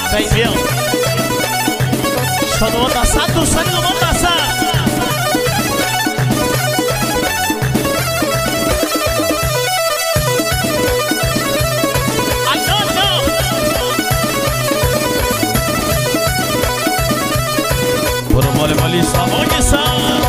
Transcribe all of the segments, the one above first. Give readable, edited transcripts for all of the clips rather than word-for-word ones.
بیا شادوان دستن دوستان دومان دستن برو مال مالی سامان سر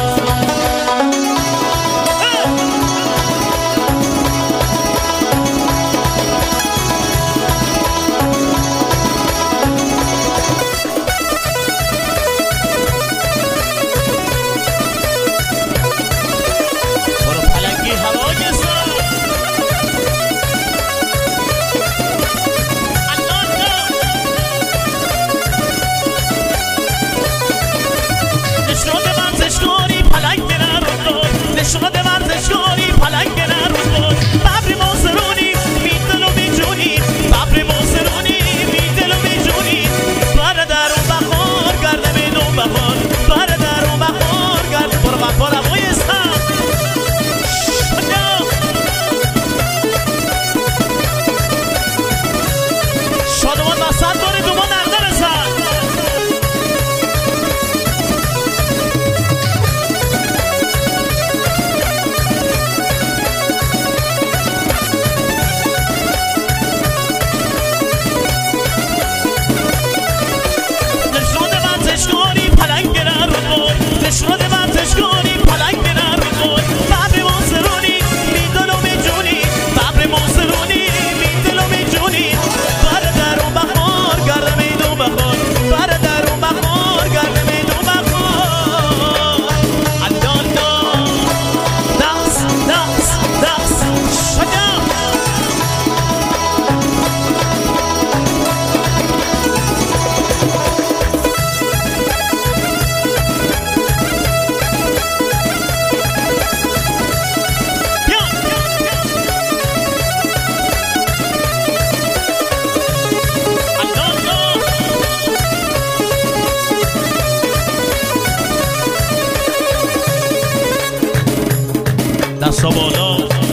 دستا بالا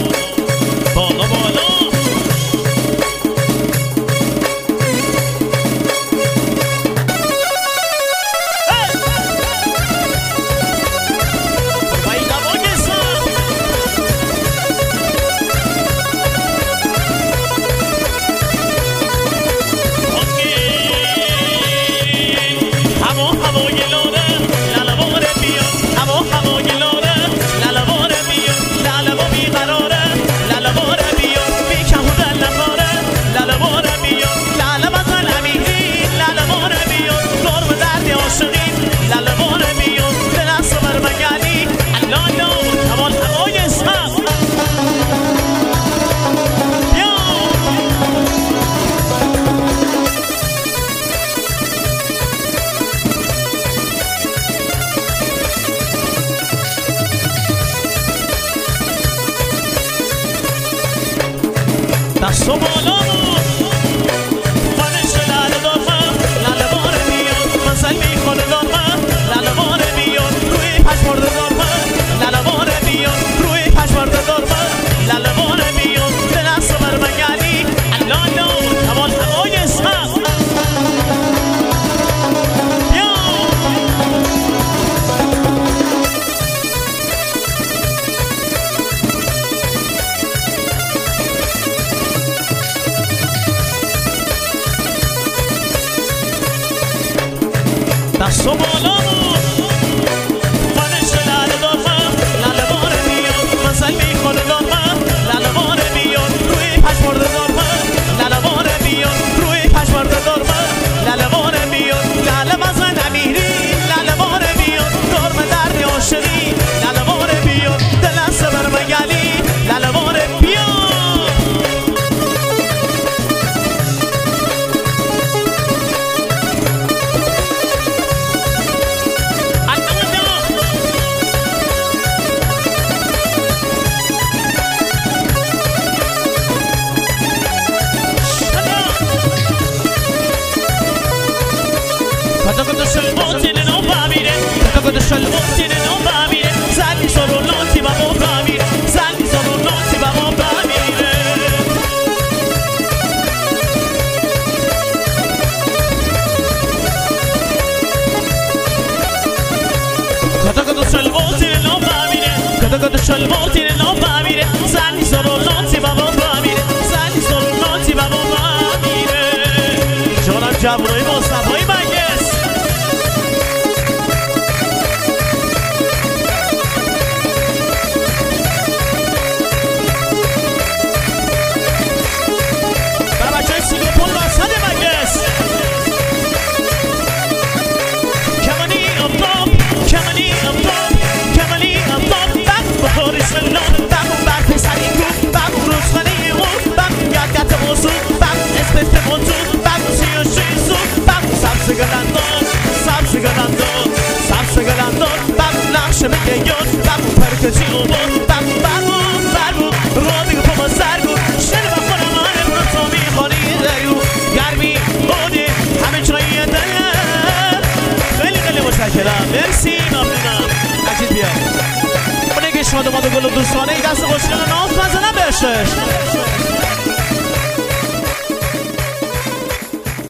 بالا بالا دستو بالا خانش لعله دارم لعله باره بیاد مثل میخوره دارم لعله باره بیاد روی پشمارده دارم لعله باره بیاد روی پشمارده دارم لعله باره بیاد به دست برمگردی الالا کمال هوای اسمم دستو بالا خانش لعله دارم لعله باره بیاد مثل میخوره دارم لعله باره بیاد روی پشمارده دارم لعله باره بیاد روی پشمارده دارم لعله باره بیاد لعله بزن امیری لعله باره بیاد دارم درد عاشقی لعله باره بیاد دل سبر مگلی لعله باره بیاد گد چل مرتین نام بمیره زنی سرو ناتی بابا بمیره زنی سرو ناتی بابا بمیره جانم جوانای مصطفی مگس و بچه های سیگاپور واسد مگس کمانی افتاب کمانی افتاب کمانی افتاب بق بخوری سلام بق بق پسری کو بق روزخانه او بق گرگت موضوع بق اسپست موضوع بق سیاشوی سو بق سبز گلندان سبز گلندان سبز گلندان بق نقش بگه یاد بق پرکتی اومد بق برمون رو دیگه پا سرگو شده با خودم آنه برو تو میخوانی دریو گرمی بودی همه چرایی داره خیلی خیلی متشکرم مرسی ممنونم عجید بیا اونه که شما دوماد و گل و دوستانه ای دست خوشگل ناز مزنم بهشش